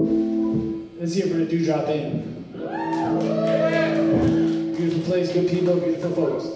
Let's hear for the Dewdrop Inn. Beautiful place, good people, beautiful folks.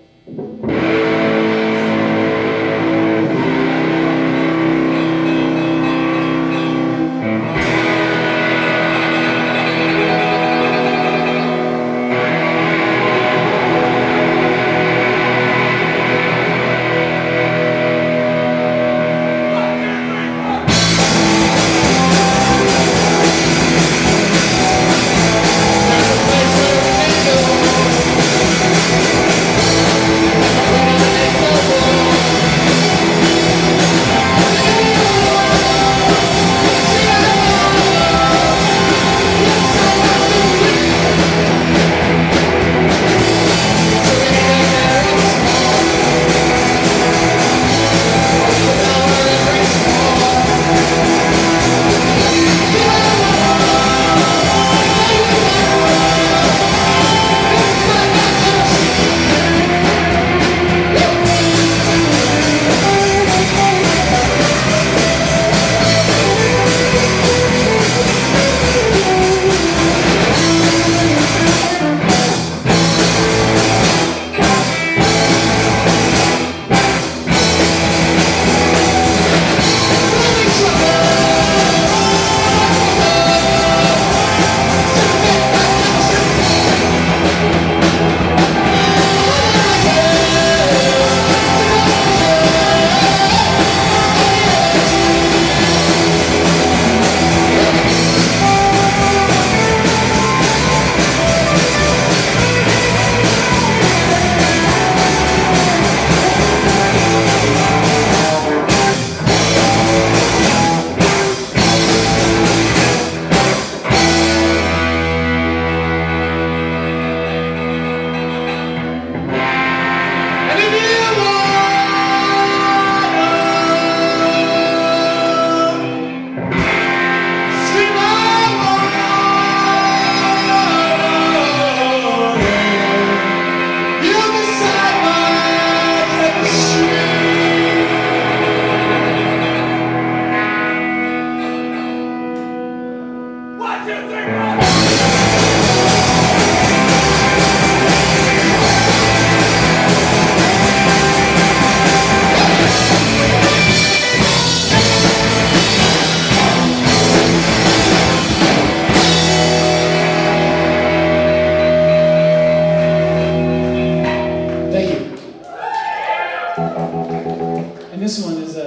This one is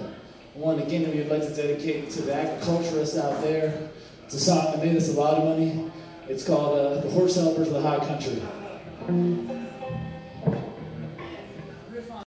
one again that we'd like to dedicate to the agriculturists out there. It's a song that made us a lot of money. It's called The Horse Helpers of the High Country.